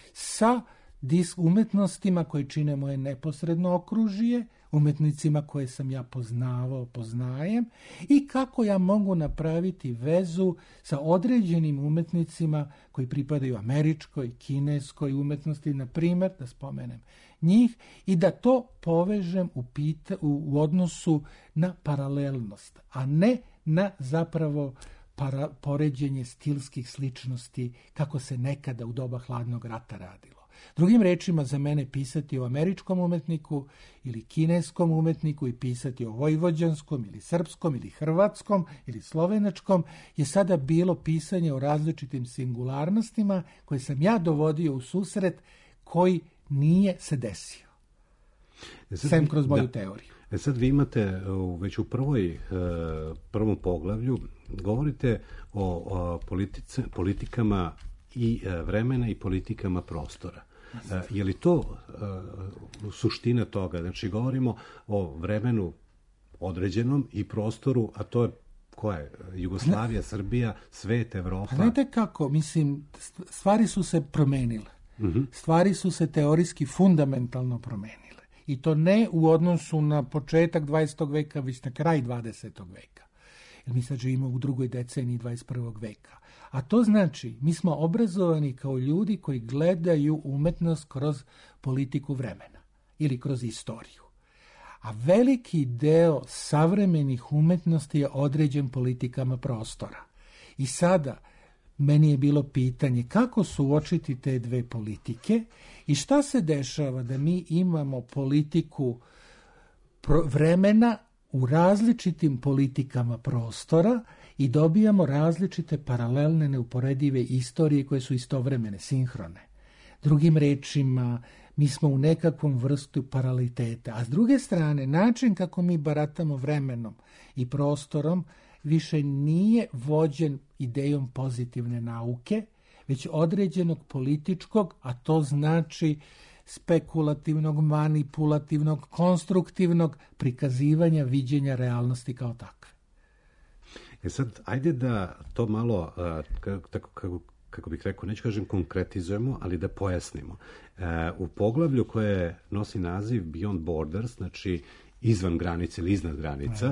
sa umetnostima koje čine moje neposredno okružje, umetnicima koje sam ja poznavao, poznajem, i kako ja mogu napraviti vezu sa određenim umetnicima koji pripadaju američkoj, kineskoj umetnosti, na primjer, da spomenem njih, i da to povežem u, pita, u, u odnosu na paralelnost, a ne na zapravo para, poređenje stilskih sličnosti kako se nekada u doba hladnog rata radilo. Drugim rečima, za mene pisati o američkom umetniku ili kineskom umetniku i pisati o vojvođanskom ili srpskom ili hrvatskom ili slovenačkom je sada bilo pisanje o različitim singularnostima koje sam ja dovodio u susret koji nije se desio. E sad, sem kroz moju da. teoriju. E sad vi imate već u prvoj, prvom poglavlju govorite o, o politice, politikama i vremena i politikama prostora. Je li to uh, suština toga? Znači, govorimo o vremenu određenom i prostoru, a to je koja je? Jugoslavija, Srbija, svet, Evropa? Znate kako? Mislim, stvari su se promenile. Uh-huh. Stvari su se teorijski fundamentalno promenile. I to ne u odnosu na početak dvadesetog veka, već na kraj dvadesetog veka. Jer mi sad živimo u drugoj deceniji dvadeset prvog veka. A to znači, mi smo obrazovani kao ljudi koji gledaju umetnost kroz politiku vremena ili kroz istoriju. A veliki deo savremenih umetnosti je određen politikama prostora. I sada meni je bilo pitanje kako suočiti te dve politike i šta se dešava da mi imamo politiku vremena u različitim politikama prostora i dobijamo različite paralelne, neuporedive istorije koje su istovremene, sinhrone. Drugim rečima, mi smo u nekakvom vrstu paraliteta. A s druge strane, način kako mi baratamo vremenom i prostorom više nije vođen idejom pozitivne nauke, već određenog političkog, a to znači spekulativnog, manipulativnog, konstruktivnog prikazivanja viđenja realnosti kao takve. E sad, ajde da to malo, kako, kako, kako bih rekao, neću kažem konkretizujemo, ali da pojasnimo. U poglavlju koje nosi naziv Beyond Borders, znači izvan granice ili iznad granica,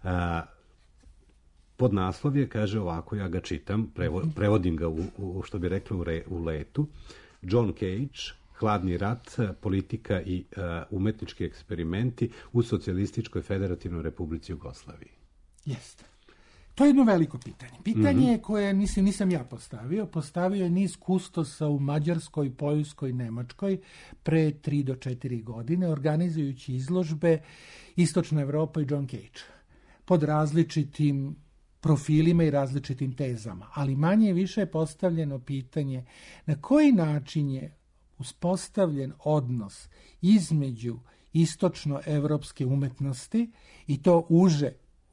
pod naslov je, kaže ovako, ja ga čitam, prevo, prevodim ga u, u, što bi rekli u, re, u letu, John Cage, hladni rat, politika i uh, umetnički eksperimenti u Socijalističkoj federativnoj Republici Jugoslaviji. Jeste. To je jedno veliko pitanje. Pitanje mm-hmm. koje mislim, nisam ja postavio, postavio je niz kustosa u Mađarskoj, Poljskoj, Nemačkoj pre tri do četiri godine, organizujući izložbe Istočna Evropa i John Cage pod različitim profilima i različitim tezama. Ali manje više je postavljeno pitanje na koji način je uspostavljen odnos između istočnoevropske umetnosti i to uže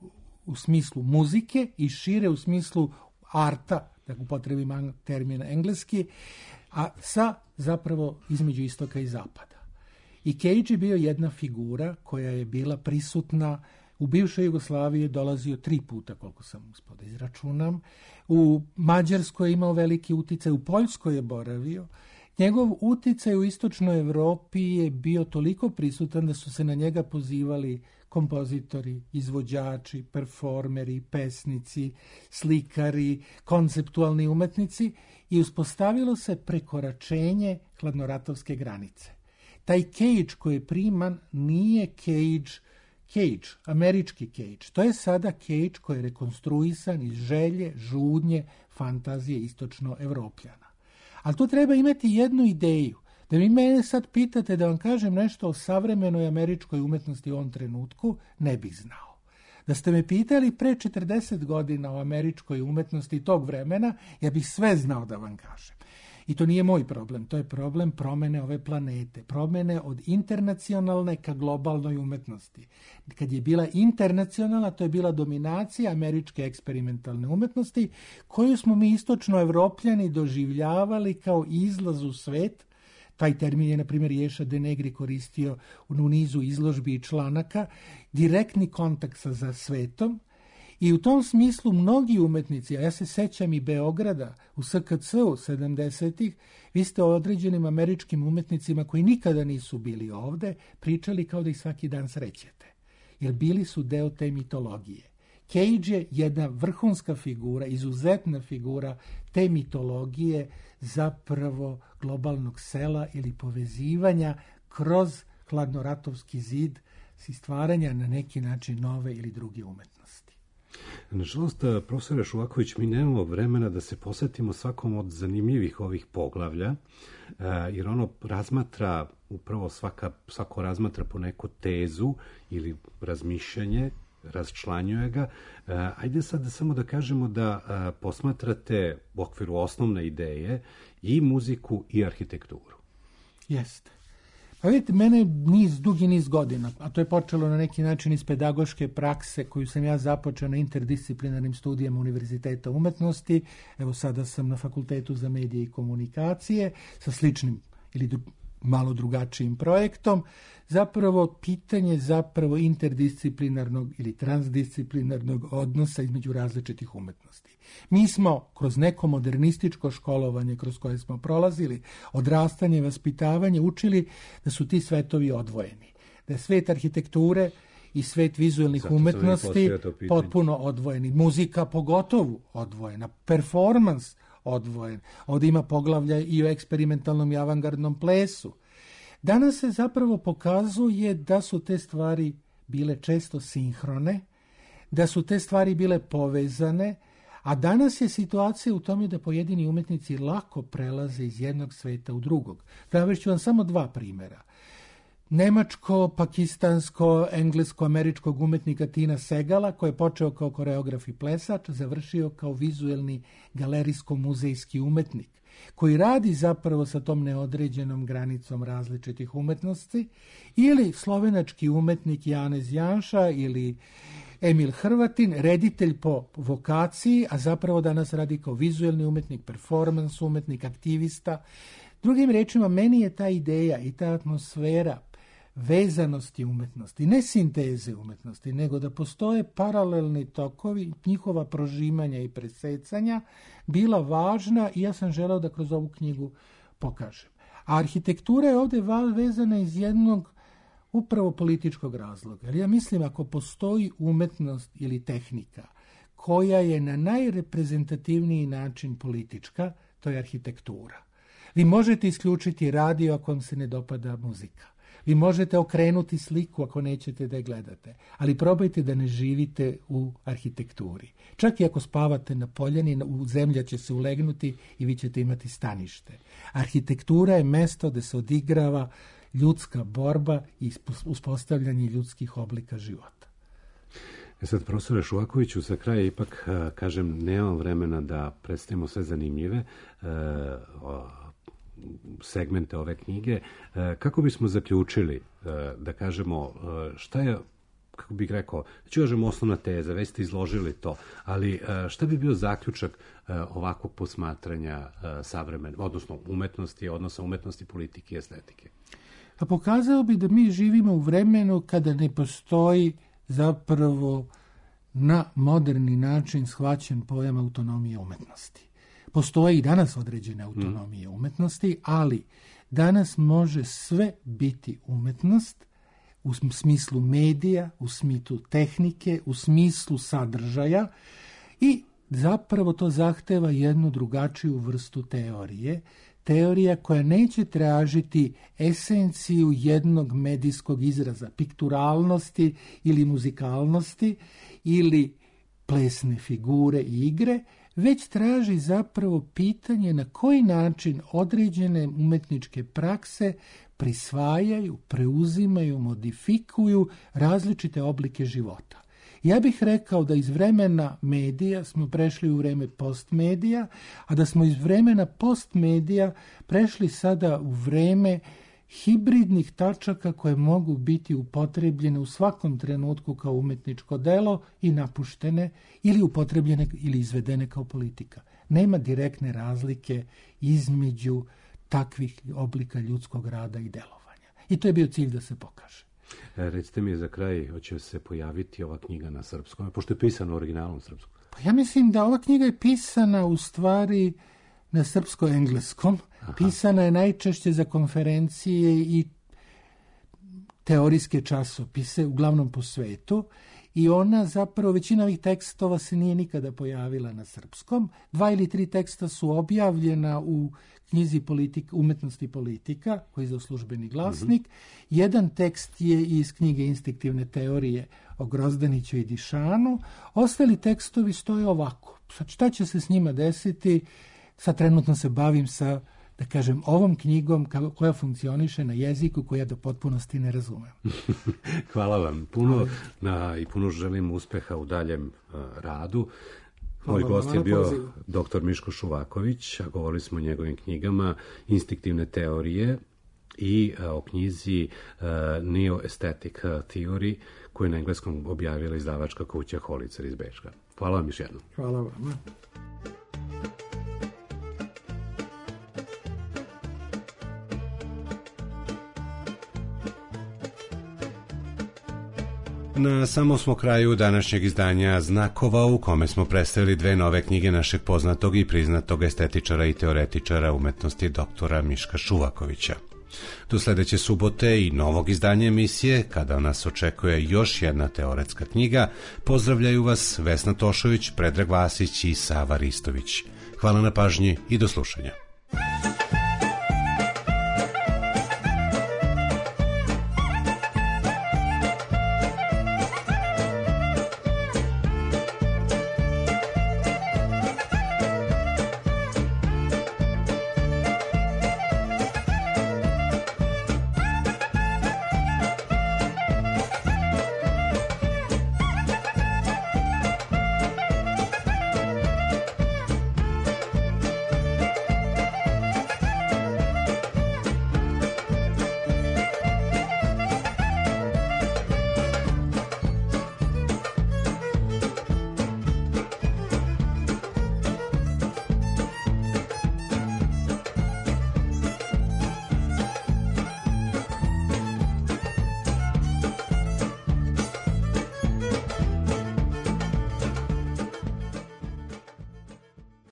u smislu muzike i šire u smislu arta, da upotrebim termin engleski, a sa zapravo između istoka i zapada. I Cage je bio jedna figura koja je bila prisutna u bivšoj Jugoslaviji, je dolazio tri puta, koliko sam uspio da izračunam. U Mađarskoj je imao veliki uticaj, u Poljskoj je boravio. Njegov uticaj u istočnoj Evropi je bio toliko prisutan da su se na njega pozivali kompozitori, izvođači, performeri, pesnici, slikari, konceptualni umetnici i uspostavilo se prekoračenje hladnoratovske granice. Taj Cage koji je priman nije Cage, Cage, američki Cage. To je sada Cage koji je rekonstruisan iz želje, žudnje, fantazije istočno-evropljana. Ali tu treba imati jednu ideju. Da vi mene sad pitate da vam kažem nešto o savremenoj američkoj umetnosti u ovom trenutku, ne bih znao. Da ste me pitali pre četrdeset godina o američkoj umetnosti tog vremena, ja bih sve znao da vam kažem. I to nije moj problem, to je problem promene ove planete, promene od internacionalne ka globalnoj umetnosti. Kad je bila internacionalna, to je bila dominacija američke eksperimentalne umetnosti, koju smo mi istočnoevropljani doživljavali kao izlaz u svet. Taj termin je, na primjer, Ješa de Negri koristio u nizu izložbi i članaka, direktni kontakt sa svetom. I u tom smislu mnogi umetnici, a ja se sećam i Beograda u S K C-u sedamdesetih, vi ste o određenim američkim umetnicima koji nikada nisu bili ovde, pričali kao da ih svaki dan srećete, jer bili su deo te mitologije. Cage je jedna vrhunska figura, izuzetna figura te mitologije, zapravo globalnog sela ili povezivanja kroz hladnoratovski zid i stvaranja na neki način nove ili druge umetnosti. Nažalost, profesore Šuvaković, mi nemamo vremena da se posvetimo svakom od zanimljivih ovih poglavlja, jer ono razmatra, upravo svaka, svako razmatra po neku tezu ili razmišljanje, razčlanjuje ga. Ajde sad samo da kažemo da posmatrate u okviru osnovne ideje i muziku i arhitekturu. Jeste. Pa vidite, mene niz, dugi niz godina, a to je počelo na neki način iz pedagoške prakse koju sam ja započeo na interdisciplinarnim studijama Univerziteta umetnosti. Evo sada sam na Fakultetu za medije i komunikacije sa sličnim ili malo drugačijim projektom. Zapravo pitanje zapravo interdisciplinarnog ili transdisciplinarnog odnosa između različitih umetnosti. Mi smo kroz neko modernističko školovanje kroz koje smo prolazili, odrastanje, vaspitavanje, učili da su ti svetovi odvojeni. Da je svet arhitekture i svet vizuelnih Zato umetnosti potpuno odvojeni. Muzika pogotovo odvojena. Performans odvojen. Ovdje ima poglavlja i o eksperimentalnom i avangardnom plesu. Danas se zapravo pokazuje da su te stvari bile često sinhrone, da su te stvari bile povezane, a danas je situacija u tome da pojedini umetnici lako prelaze iz jednog sveta u drugog. Navešću vam samo dva primjera. Nemačko, pakistansko, englesko-američkog umetnika Tina Segala, koji je počeo kao koreograf i plesač, završio kao vizuelni galerijsko-muzejski umetnik, koji radi zapravo sa tom neodređenom granicom različitih umetnosti, ili slovenački umetnik Janez Janša ili Emil Hrvatin, reditelj po vokaciji, a zapravo danas radi kao vizuelni umetnik, performans umetnik, aktivista. Drugim rečima, meni je ta ideja i ta atmosfera vezanosti umetnosti, ne sinteze umetnosti, nego da postoje paralelni tokovi, njihova prožimanja i presecanja, bila važna i ja sam želeo da kroz ovu knjigu pokažem. A arhitektura je ovdje vezana iz jednog upravo političkog razloga. Jer ja mislim, ako postoji umetnost ili tehnika koja je na najreprezentativniji način politička, to je arhitektura. Vi možete isključiti radio ako vam se ne dopada muzika. Vi možete okrenuti sliku ako nećete da je gledate, ali probajte da ne živite u arhitekturi. Čak i ako spavate na poljani, u zemlja će se ulegnuti i vi ćete imati stanište. Arhitektura je mesto gde se odigrava ljudska borba i uspostavljanje ljudskih oblika života. E sad, profesore Šuvakoviću, za kraj ipak, kažem, nemam vremena da predstavimo sve zanimljive segmente ove knjige. Kako bismo zaključili, da kažemo, šta je, kako bih rekao, ću kažem osnovna teza, već ste izložili to, ali šta bi bio zaključak ovakvog posmatranja savremene, odnosno umetnosti, odnosa umetnosti, politike i estetike? A pokazao bi da mi živimo u vremenu kada ne postoji zapravo na moderni način shvaćen pojam autonomije umetnosti. Postoje i danas određene autonomije mm. umetnosti, ali danas može sve biti umetnost u smislu medija, u smislu tehnike, u smislu sadržaja i zapravo to zahteva jednu drugačiju vrstu teorije. Teorija koja neće tražiti esenciju jednog medijskog izraza, pikturalnosti ili muzikalnosti ili plesne figure i igre, već traži zapravo pitanje na koji način određene umetničke prakse prisvajaju, preuzimaju, modifikuju različite oblike života. Ja bih rekao da iz vremena medija smo prešli u vreme postmedija, a da smo iz vremena postmedija prešli sada u vreme hibridnih tačaka koje mogu biti upotrebljene u svakom trenutku kao umetničko delo i napuštene ili upotrebljene ili izvedene kao politika. Nema direktne razlike između takvih oblika ljudskog rada i delovanja. I to je bio cilj da se pokaže. E, recite mi za kraj, hoće se pojaviti ova knjiga na srpskom, pošto je pisana u originalnom srpskom? Pa ja mislim da ova knjiga je pisana u stvari na srpsko-engleskom. Aha. Pisana je najčešće za konferencije i teorijske časopise, uglavnom po svetu, i ona zapravo, većina ovih tekstova se nije nikada pojavila na srpskom. Dva ili tri teksta su objavljena u knjizi politika, umetnosti politika, koji je za službeni glasnik. Mm-hmm. Jedan tekst je iz knjige Instinktivne teorije o Grozdaniću i Dišanu. Ostali tekstovi stoje ovako. Sad šta će se s njima desiti? Sad trenutno se bavim sa, da kažem, ovom knjigom koja funkcioniše na jeziku koja do potpunosti ne razumem. Hvala vam puno na, i puno želim uspeha u daljem uh, radu. Moj gost je bio doktor Miško Šuvaković, a govorili smo o njegovim knjigama Instinktivne teorije i uh, o knjizi uh, Neo-Aesthetic Theory, koju je na engleskom objavila izdavačka kuća Holicer iz Bečka. Hvala vam još jednom. Hvala vam. Na samom smo kraju današnjeg izdanja Znakova, u kome smo predstavili dve nove knjige našeg poznatog i priznatog estetičara i teoretičara umetnosti doktora Miška Šuvakovića. Do sledeće subote i novog izdanja emisije, kada nas očekuje još jedna teoretska knjiga, pozdravljaju vas Vesna Tošović, Predrag Vasić i Sava Ristović. Hvala na pažnji i do slušanja.